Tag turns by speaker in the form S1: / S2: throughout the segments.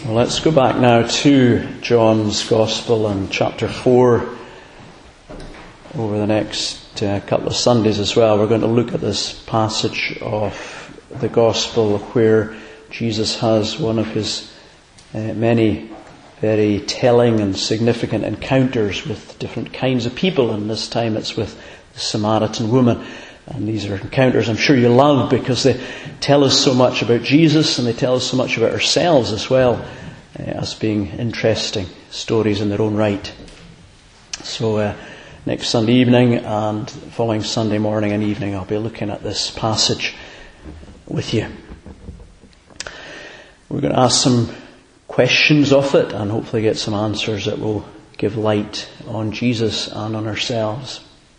S1: Well, let's go back now to John's Gospel and chapter 4 over the next couple of Sundays as well. We're going to look at this passage of the Gospel where Jesus has one of his many very telling and significant encounters with different kinds of people, and this time it's with the Samaritan woman. And these are encounters I'm sure you love because they tell us so much about Jesus and they tell us so much about ourselves as well, as being interesting stories in their own right. So next Sunday evening and following Sunday morning and evening I'll be looking at this passage with you. We're going to ask some questions of it and hopefully get some answers that will give light on Jesus and on ourselves.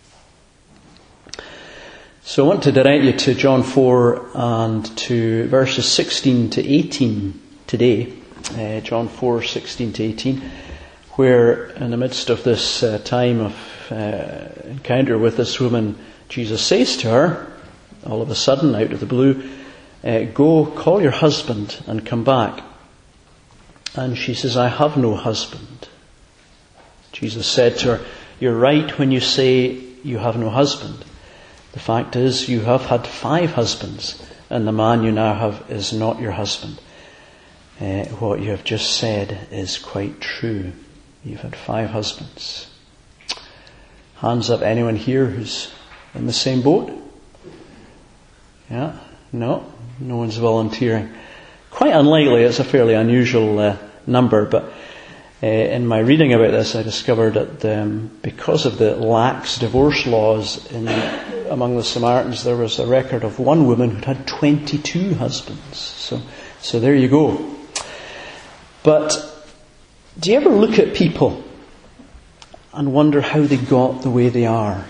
S1: So I want to direct you to John 4 and to verses 16 to 18 today. John 4, 16 to 18, where in the midst of this time of encounter with this woman, Jesus says to her, all of a sudden, out of the blue, go, call your husband and come back. And she says, I have no husband. Jesus said to her, you're right when you say you have no husband. The fact is, you have had 5 husbands, and the man you now have is not your husband. What you have just said is quite true. You've had 5 husbands. Hands up, anyone here who's in the same boat? Yeah? No one's volunteering. Quite unlikely, it's a fairly unusual number, but in my reading about this I discovered that because of the lax divorce laws among the Samaritans, there was a record of one woman who'd had 22 husbands. So there you go. But do you ever look at people and wonder how they got the way they are?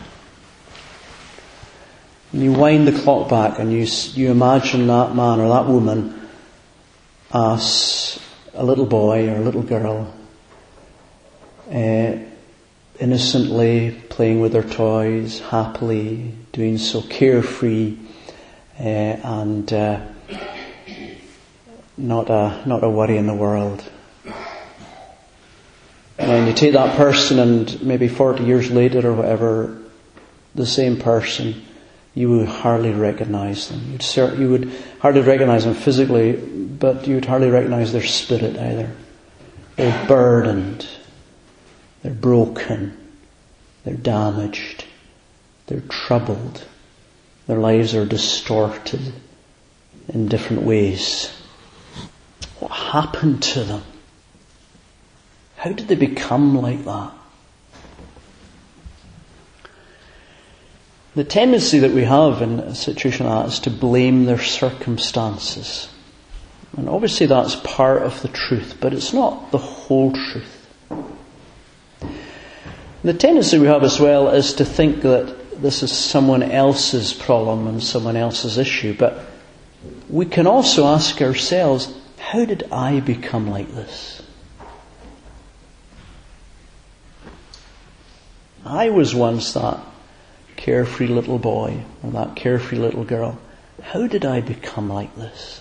S1: And you wind the clock back and you imagine that man or that woman as a little boy or a little girl, innocently playing with their toys, happily doing so, carefree, and not a worry in the world. And you take that person and maybe 40 years later or whatever, the same person, you would hardly recognise them. You would hardly recognise them physically, but you would hardly recognise their spirit either. They're burdened. They're broken. They're damaged. They're troubled. Their lives are distorted in different ways. What happened to them? How did they become like that? The tendency that we have in a situation like that is to blame their circumstances. And obviously that's part of the truth, but it's not the whole truth. The tendency we have as well is to think that this is someone else's problem and someone else's issue. But we can also ask ourselves, how did I become like this? I was once that carefree little boy or that carefree little girl. How did I become like this?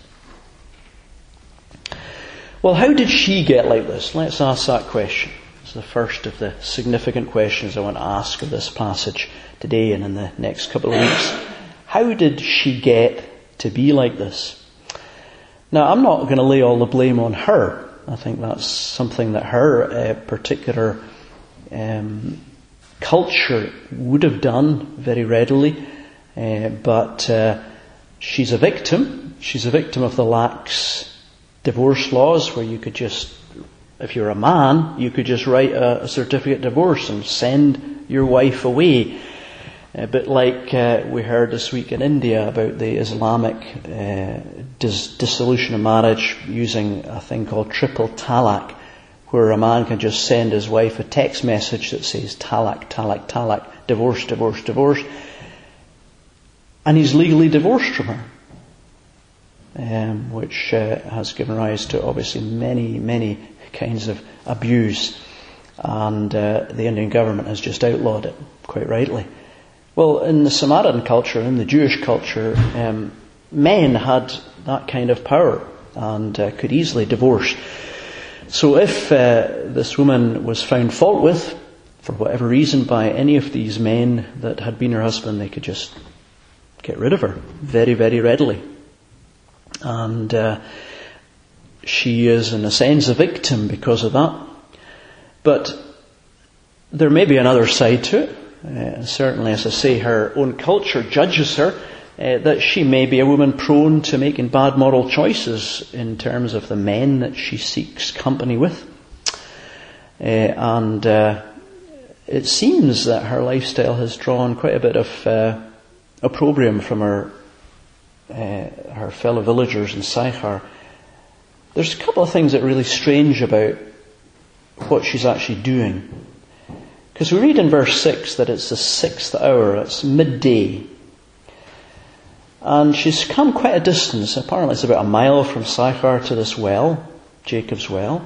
S1: Well, how did she get like this? Let's ask that question. It's the first of the significant questions I want to ask of this passage today and in the next couple of weeks. How did she get to be like this? Now, I'm not going to lay all the blame on her. I think that's something that her particular culture would have done very readily. But she's a victim. She's a victim of the lax divorce laws where you could just, if you're a man, you could just write a certificate of divorce and send your wife away. A bit like we heard this week in India about the Islamic dissolution of marriage using a thing called triple talaq, where a man can just send his wife a text message that says talaq, talaq, talaq, divorce, divorce, divorce, and he's legally divorced from her, which has given rise to obviously many, many kinds of abuse, and the Indian government has just outlawed it, quite rightly. Well, in the Samaritan culture, in the Jewish culture, men had that kind of power and could easily divorce. So if this woman was found fault with, for whatever reason, by any of these men that had been her husband, they could just get rid of her very, very readily. And she is, in a sense, a victim because of that. But there may be another side to it. Certainly, as I say, her own culture judges her that she may be a woman prone to making bad moral choices in terms of the men that she seeks company with. And it seems that her lifestyle has drawn quite a bit of opprobrium from her fellow villagers in Sychar. There's a couple of things that are really strange about what she's actually doing. Because we read in verse 6 that it's the 6th hour, it's midday. And she's come quite a distance. Apparently it's about a mile from Sychar to this well, Jacob's well.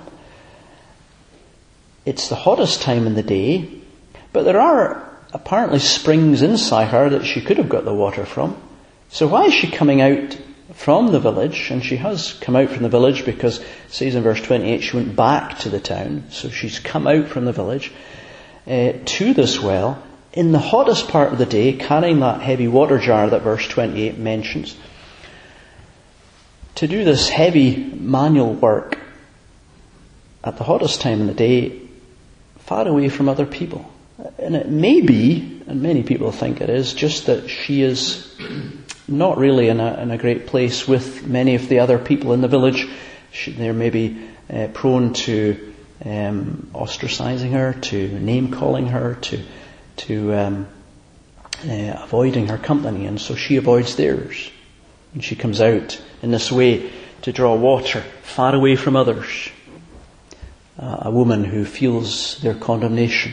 S1: It's the hottest time in the day, but there are apparently springs in Sychar that she could have got the water from. So why is she coming out from the village? And she has come out from the village because it says in verse 28 she went back to the town. So she's come out from the village to this well in the hottest part of the day, carrying that heavy water jar that verse 28 mentions, to do this heavy manual work at the hottest time in the day, far away from other people. And it may be, and many people think it is, just that she is not really in a great place with many of the other people in the village. They're maybe prone to ostracizing her, to name-calling her, to avoiding her company. And so she avoids theirs. And she comes out in this way to draw water far away from others. A woman who feels their condemnation.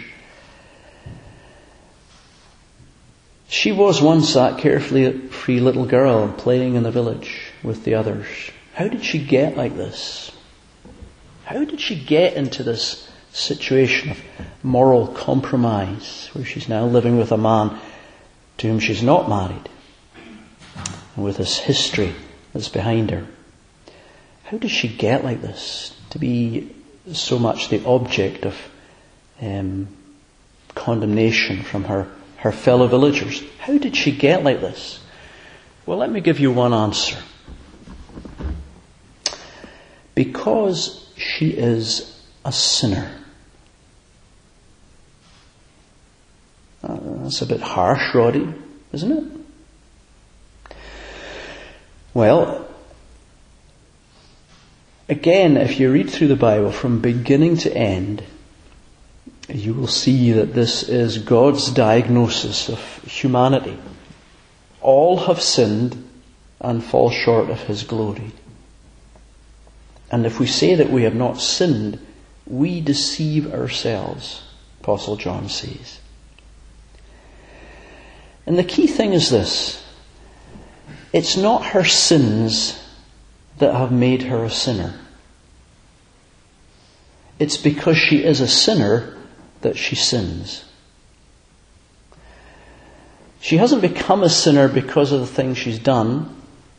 S1: She was once that carefree little girl playing in the village with the others. How did she get like this? How did she get into this situation of moral compromise where she's now living with a man to whom she's not married and with this history that's behind her? How did she get like this, to be so much the object of condemnation from her fellow villagers? How did she get like this? Well, let me give you one answer. Because she is a sinner. That's a bit harsh, Roddy, isn't it? Well, again, if you read through the Bible from beginning to end, you will see that this is God's diagnosis of humanity. All have sinned and fall short of His glory. And if we say that we have not sinned, we deceive ourselves, Apostle John says. And the key thing is this: it's not her sins that have made her a sinner. It's because she is a sinner that she sins. She hasn't become a sinner because of the things she's done.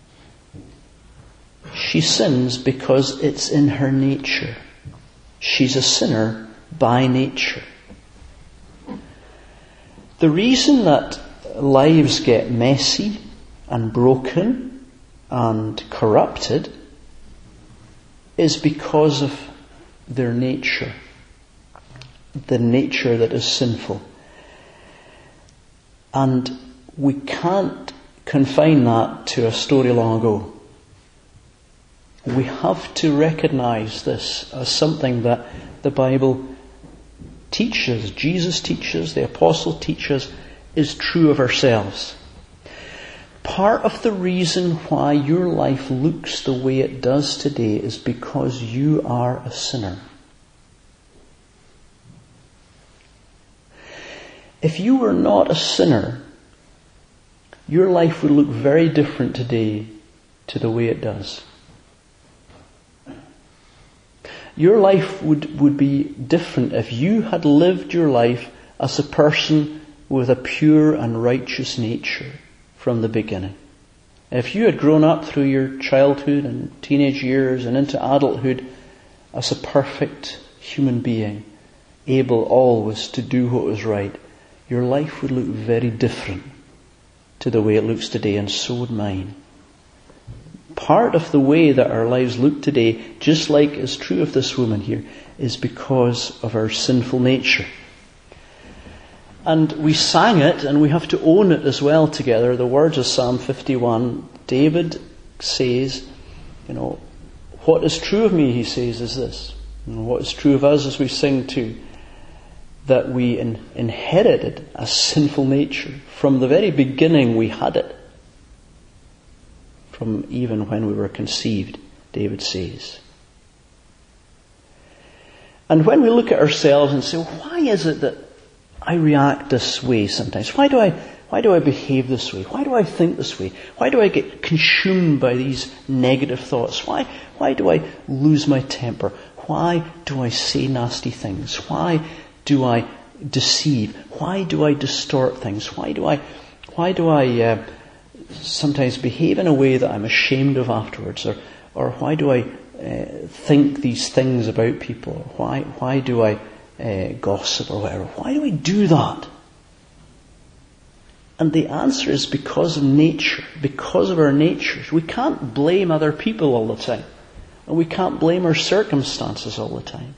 S1: She sins because it's in her nature. She's a sinner by nature. The reason that lives get messy and broken and corrupted is because of their nature. The nature that is sinful. And we can't confine that to a story long ago. We have to recognize this as something that the Bible teaches, Jesus teaches, the apostle teaches, is true of ourselves. Part of the reason why your life looks the way it does today is because you are a sinner. If you were not a sinner, your life would look very different today to the way it does. Your life would be different if you had lived your life as a person with a pure and righteous nature from the beginning. If you had grown up through your childhood and teenage years and into adulthood as a perfect human being, able always to do what was right, your life would look very different to the way it looks today, and so would mine. Part of the way that our lives look today, just like is true of this woman here, is because of our sinful nature. And we sang it, and we have to own it as well together. The words of Psalm 51, David says, what is true of me, he says, is this. What is true of us as we sing too, that we inherited a sinful nature. From the very beginning we had it. From even when we were conceived, David says. And when we look at ourselves and say, why is it that I react this way sometimes? Why do I behave this way? Why do I think this way? Why do I get consumed by these negative thoughts? Why do I lose my temper? Why do I say nasty things? Why do I deceive? Why do I distort things? Why do I sometimes behave in a way that I'm ashamed of afterwards? Or why do I think these things about people? Why do I gossip or whatever? Why do I do that? And the answer is because of nature, because of our natures. We can't blame other people all the time. And we can't blame our circumstances all the time.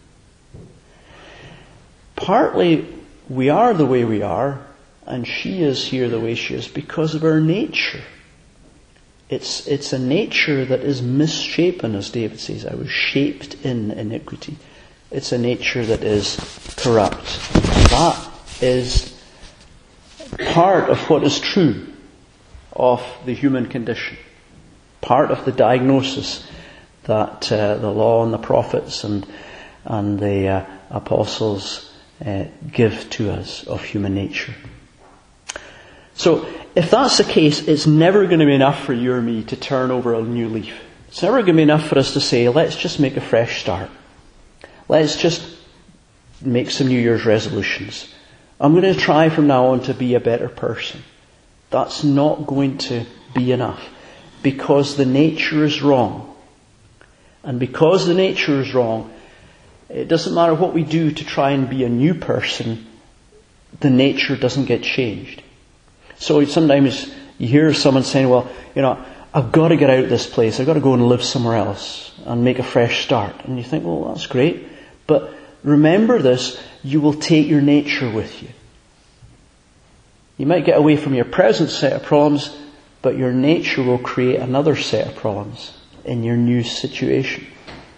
S1: Partly we are the way we are, and she is here the way she is because of our nature. It's a nature that is misshapen, as David says. I was shaped in iniquity. It's a nature that is corrupt. That is part of what is true of the human condition. Part of the diagnosis that the law and the prophets and the apostles give to us of human nature. So, if that's the case, it's never going to be enough for you or me to turn over a new leaf. It's never going to be enough for us to say, let's just make a fresh start. Let's just make some New Year's resolutions. I'm going to try from now on to be a better person. That's not going to be enough. Because the nature is wrong. And because the nature is wrong, it doesn't matter what we do to try and be a new person, the nature doesn't get changed. So sometimes you hear someone saying, well, I've got to get out of this place. I've got to go and live somewhere else and make a fresh start. And you think, well, that's great. But remember this, you will take your nature with you. You might get away from your present set of problems, but your nature will create another set of problems in your new situation.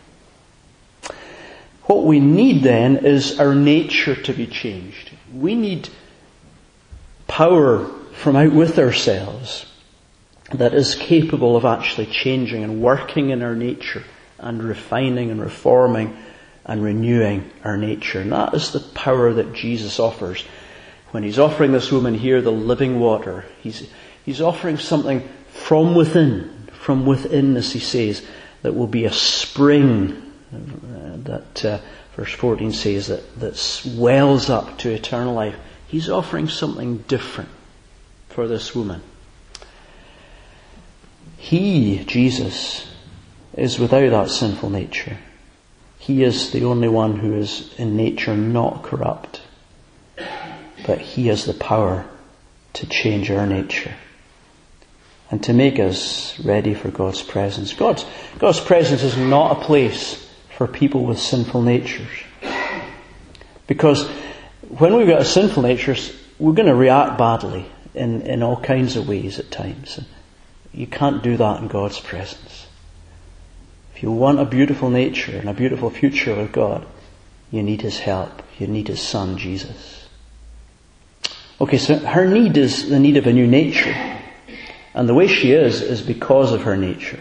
S1: What we need then is our nature to be changed. We need power from out with ourselves that is capable of actually changing and working in our nature and refining and reforming and renewing our nature. And that is the power that Jesus offers. When he's offering this woman here the living water, he's offering something from within, as he says, that will be a spring that verse 14 says that swells up to eternal life. He's offering something different for this woman. He, Jesus, is without that sinful nature. He is the only one who is in nature not corrupt. But he has the power to change our nature and to make us ready for God's presence. God's presence is not a place for people with sinful natures. Because when we've got a sinful nature, we're going to react badly in all kinds of ways at times. You can't do that in God's presence. If you want a beautiful nature and a beautiful future with God, you need his help. You need his Son, Jesus. Okay, so her need is the need of a new nature. And the way she is because of her nature.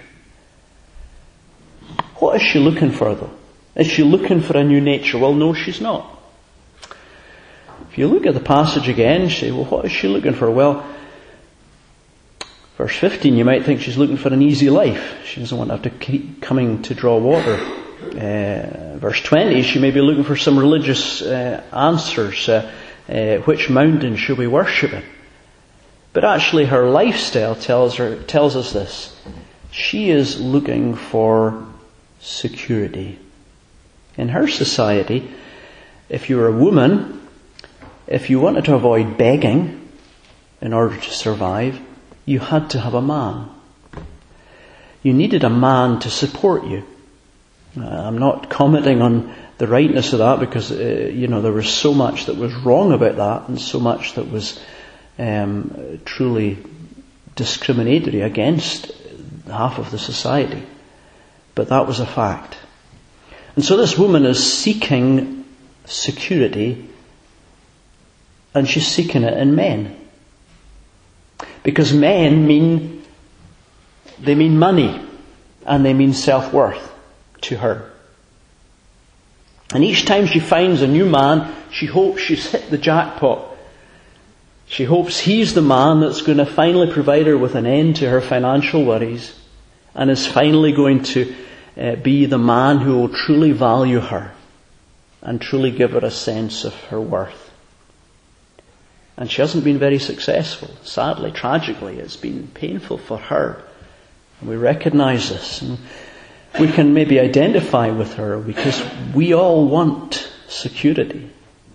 S1: What is she looking for, though? Is she looking for a new nature? Well, no, she's not. If you look at the passage again, you say, well, what is she looking for? Well, verse 15, you might think she's looking for an easy life. She doesn't want to have to keep coming to draw water. Verse 20, she may be looking for some religious answers. Which mountain should we worship in? But actually her lifestyle tells us this. She is looking for security. In her society, if you were a woman, if you wanted to avoid begging in order to survive, you had to have a man. You needed a man to support you. I'm not commenting on the rightness of that because, there was so much that was wrong about that and so much that was truly discriminatory against half of the society. But that was a fact. And so this woman is seeking security, and she's seeking it in men. Because men mean money, and they mean self-worth to her. And each time she finds a new man, she hopes she's hit the jackpot. She hopes he's the man that's going to finally provide her with an end to her financial worries and is finally going to be the man who will truly value her and truly give her a sense of her worth. And she hasn't been very successful. Sadly, tragically, it's been painful for her. And we recognize this. And we can maybe identify with her because we all want security.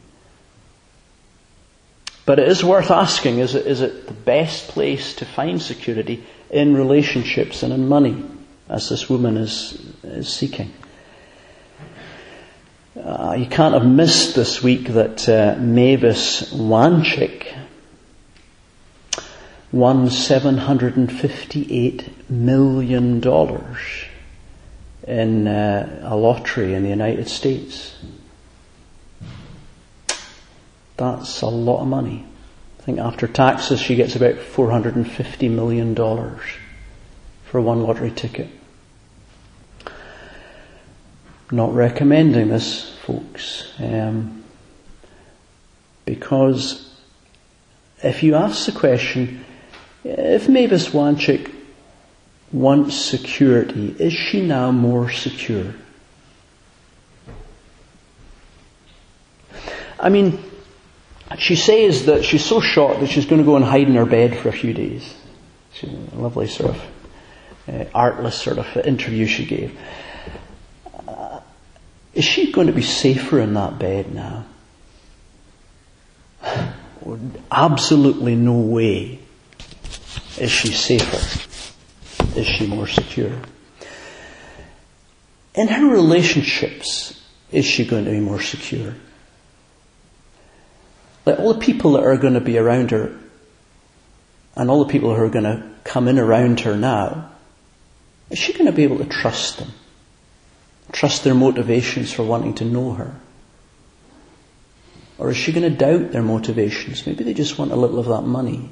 S1: But it is worth asking, is it the best place to find security in relationships and in money, as this woman is seeking? You can't have missed this week that Mavis Wanchik won $758 million in a lottery in the United States. That's a lot of money. I think after taxes she gets about $450 million for one lottery ticket. Not recommending this, folks, because if you ask the question, if Mavis Wanchik wants security, is she now more secure? I mean, she says that she's so shocked that she's going to go and hide in her bed for a few days. It's a lovely sort of artless sort of interview she gave. Is she going to be safer in that bed now? Absolutely no way is she safer. Is she more secure? In her relationships, is she going to be more secure? Like all the people that are going to be around her and all the people who are going to come in around her now, is she going to be able to trust them? Trust their motivations for wanting to know her? Or is she going to doubt their motivations? Maybe they just want a little of that money.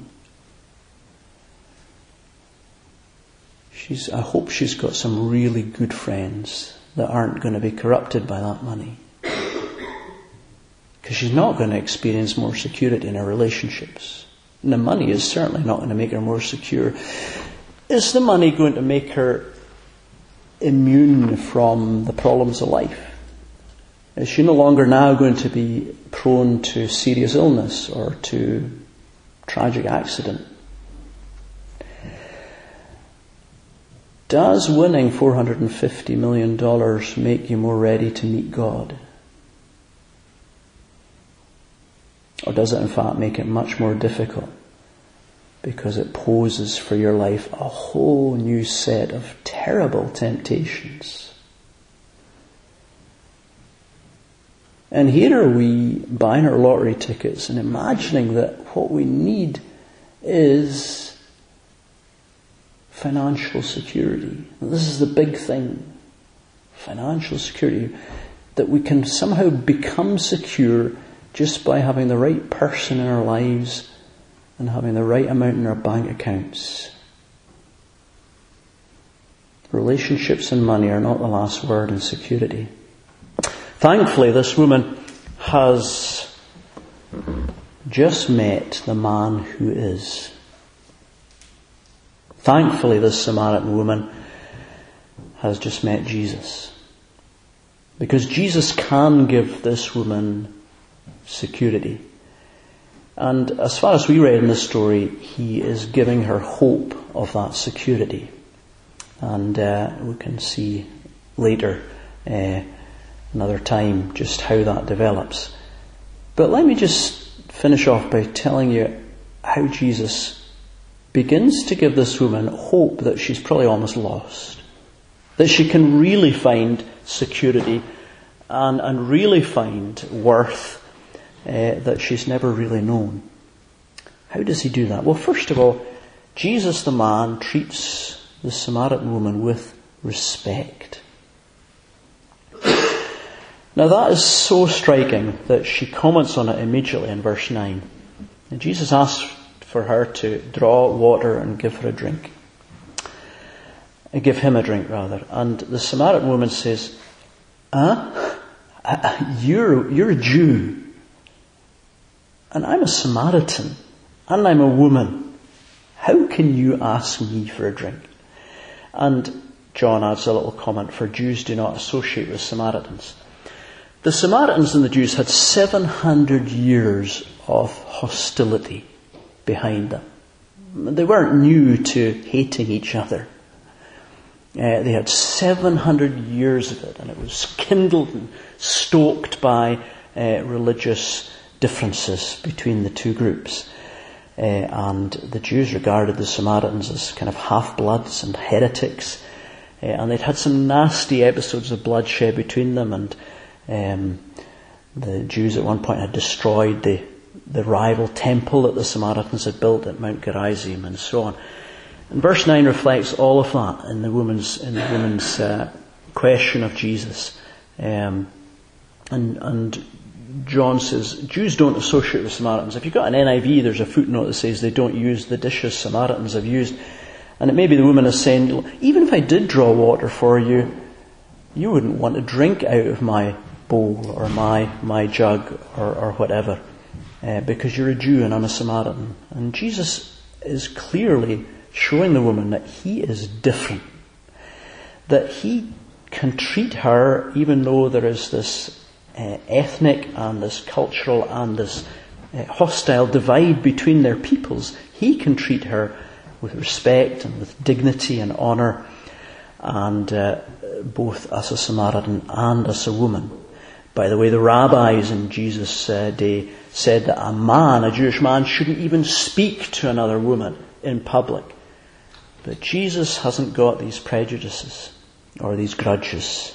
S1: I hope she's got some really good friends that aren't going to be corrupted by that money. Because she's not going to experience more security in her relationships. And the money is certainly not going to make her more secure. Is the money going to make her immune from the problems of life? Is she no longer now going to be prone to serious illness or to tragic accident? Does winning $450 million make you more ready to meet God? Or does it in fact make it much more difficult because it poses for your life a whole new set of terrible temptations? And here are we buying our lottery tickets and imagining that what we need is financial security. And this is the big thing. Financial security. That we can somehow become secure just by having the right person in our lives and having the right amount in our bank accounts. Relationships and money are not the last word in security. Thankfully, this woman has just met the man who is. Thankfully, this Samaritan woman has just met Jesus. Because Jesus can give this woman security. And as far as we read in this story, he is giving her hope of that security. And we can see later another time just how that develops. But let me just finish off by telling you how Jesus begins to give this woman hope that she's probably almost lost. That she can really find security and really find worth that she's never really known. How does he do that? Well, first of all, Jesus the man treats the Samaritan woman with respect. Now that is so striking that she comments on it immediately in verse 9. And Jesus asks for her to draw water and give her a drink. Give him a drink, rather. And the Samaritan woman says, you're a Jew, and I'm a Samaritan, and I'm a woman. How can you ask me for a drink? And John adds a little comment, for Jews do not associate with Samaritans. The Samaritans and the Jews had 700 years of hostility behind them. They weren't new to hating each other. They had 700 years of it, and it was kindled and stoked by religious differences between the two groups. And the Jews regarded the Samaritans as kind of half-bloods and heretics. And they'd had some nasty episodes of bloodshed between them, and the Jews at one point had destroyed the rival temple that the Samaritans had built at Mount Gerizim and so on. And verse 9 reflects all of that in the woman's question of Jesus. And John says, Jews don't associate with Samaritans. If you've got an NIV, there's a footnote that says they don't use the dishes Samaritans have used. And it may be the woman is saying, even if I did draw water for you, you wouldn't want to drink out of my bowl or my jug or whatever, because you're a Jew and I'm a Samaritan. And Jesus is clearly showing the woman that he is different, that he can treat her, even though there is this ethnic and this cultural and this hostile divide between their peoples, he can treat her with respect and with dignity and honour, and both as a Samaritan and as a woman. By the way, the rabbis in Jesus' day said that a Jewish man, shouldn't even speak to another woman in public. But Jesus hasn't got these prejudices or these grudges.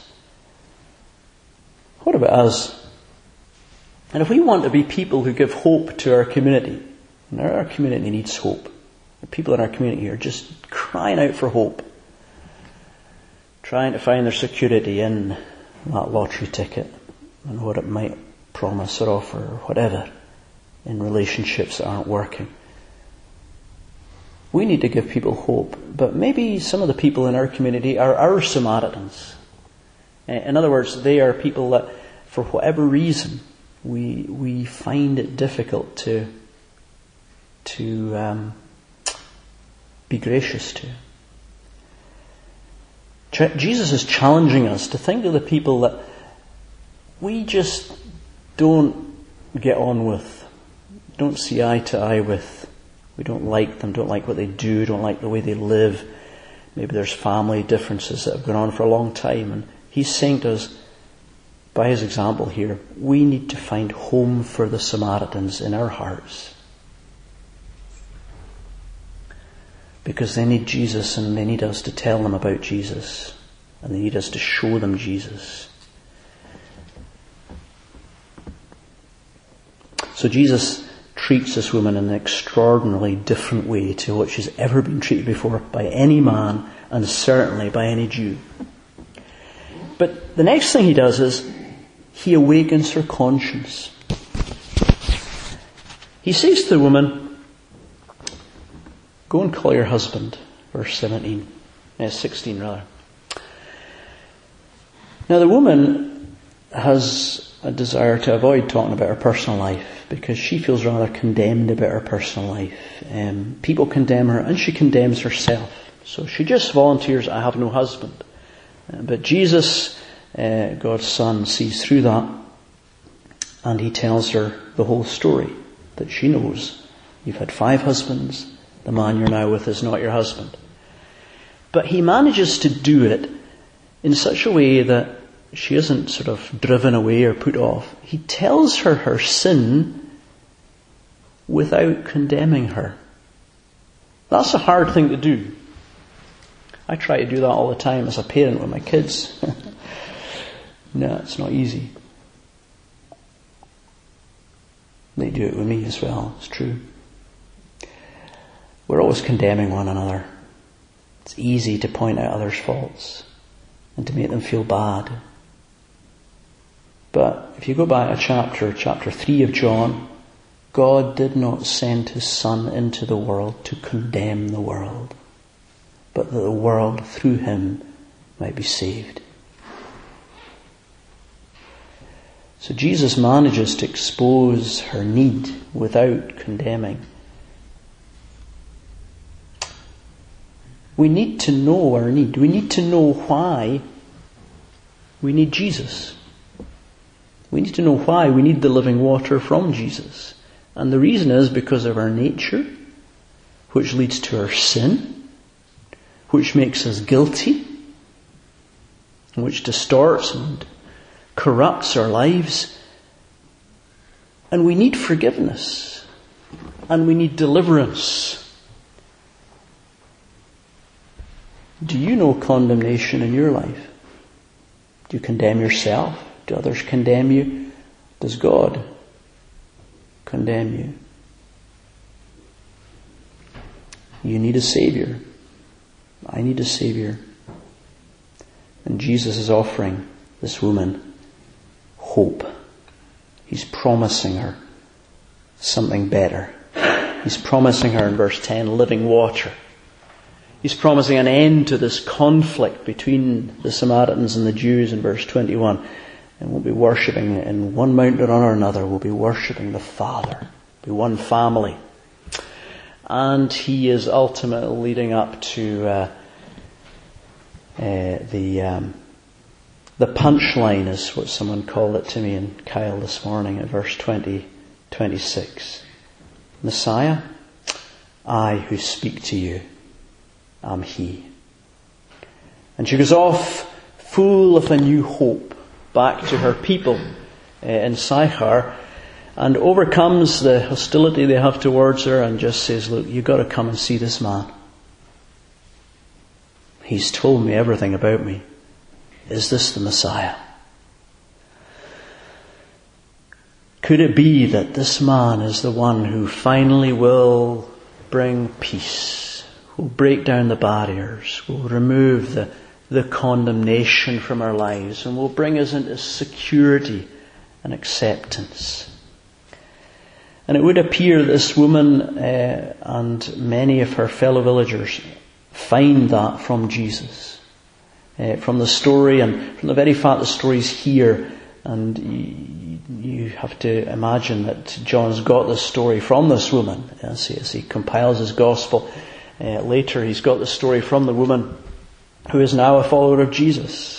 S1: What about us? And if we want to be people who give hope to our community, and our community needs hope, the people in our community are just crying out for hope, trying to find their security in that lottery ticket and what it might promise or offer or whatever in relationships that aren't working. We need to give people hope, but maybe some of the people in our community are our Samaritans. In other words, they are people that, for whatever reason, we find it difficult to be gracious to. Jesus is challenging us to think of the people that we just don't get on with, don't see eye to eye with. We don't like them, don't like what they do, don't like the way they live. Maybe there's family differences that have gone on for a long time. And he's saying to us, by his example here, we need to find home for the Samaritans in our hearts. Because they need Jesus, and they need us to tell them about Jesus. And they need us to show them Jesus. So Jesus treats this woman in an extraordinarily different way to what she's ever been treated before by any man, and certainly by any Jew. But the next thing he does is he awakens her conscience. He says to the woman, go and call your husband, verse 16 rather. Now the woman has a desire to avoid talking about her personal life because she feels rather condemned about her personal life. People condemn her and she condemns herself. So she just volunteers, I have no husband. But Jesus, God's Son, sees through that, and he tells her the whole story that she knows. You've had 5 husbands. The man you're now with is not your husband. But he manages to do it in such a way that she isn't sort of driven away or put off. He tells her her sin without condemning her. That's a hard thing to do. I try to do that all the time as a parent with my kids. No, it's not easy. They do it with me as well, it's true. We're always condemning one another. It's easy to point out others' faults and to make them feel bad. But if you go back a chapter 3 of John, God did not send his Son into the world to condemn the world, but that the world through him might be saved. So Jesus manages to expose her need without condemning. We need to know our need. We need to know why we need Jesus. We need to know why we need the living water from Jesus. And the reason is because of our nature, which leads to our sin, which makes us guilty, and which distorts and corrupts our lives. And we need forgiveness. And we need deliverance. Do you know condemnation in your life? Do you condemn yourself? Do others condemn you? Does God condemn you? You need a Saviour. I need a Saviour. And Jesus is offering this woman hope. He's promising her something better. He's promising her in verse 10 living water. He's promising an end to this conflict between the Samaritans and the Jews in verse 21. And we'll be worshipping in one mountain or another. We'll be worshipping the Father. We'll be one family. And he is ultimately leading up to the punchline, is what someone called it to me in Kyle this morning at verse 26. Messiah, I who speak to you am he. And she goes off full of a new hope back to her people in Sychar, and overcomes the hostility they have towards her and just says, look, you've got to come and see this man. He's told me everything about me. Is this the Messiah? Could it be that this man is the one who finally will bring peace, will break down the barriers, will remove the condemnation from our lives, and will bring us into security and acceptance? And it would appear this woman and many of her fellow villagers find that from Jesus. From the story and from the very fact the story's here, and you have to imagine that John's got this story from this woman as he compiles his gospel. Later he's got the story from the woman who is now a follower of Jesus.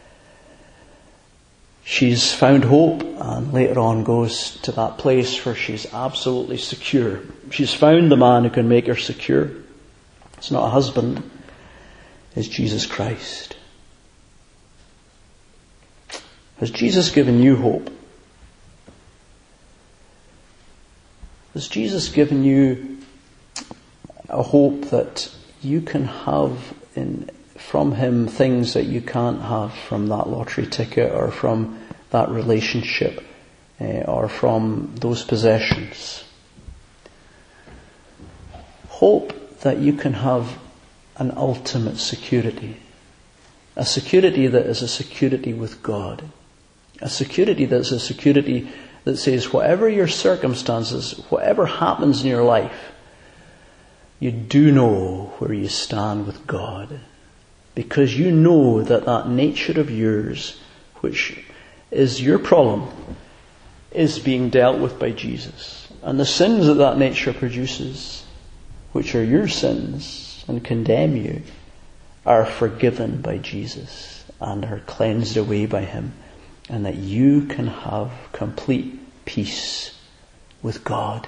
S1: She's found hope and later on goes to that place where she's absolutely secure. She's found the man who can make her secure. It's not a husband, it's Jesus Christ. Has Jesus given you hope? Has Jesus given you a hope that you can have from him things that you can't have from that lottery ticket or from that relationship or from those possessions? Hope that you can have an ultimate security. A security that is a security with God. A security that's a security that says whatever your circumstances, whatever happens in your life, you do know where you stand with God. Because you know that nature of yours, which is your problem, is being dealt with by Jesus. And the sins that nature produces, which are your sins and condemn you, are forgiven by Jesus and are cleansed away by him. And that you can have complete peace with God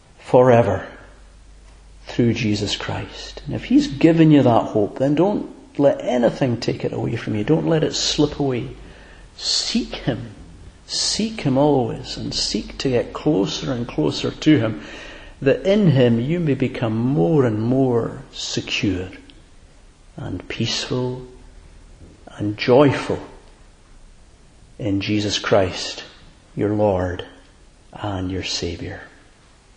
S1: forever through Jesus Christ. And if he's given you that hope, then don't let anything take it away from you. Don't let it slip away. Seek Him. Seek Him always, and seek to get closer and closer to Him, that in Him you may become more and more secure and peaceful and joyful in Jesus Christ, your Lord and your Saviour.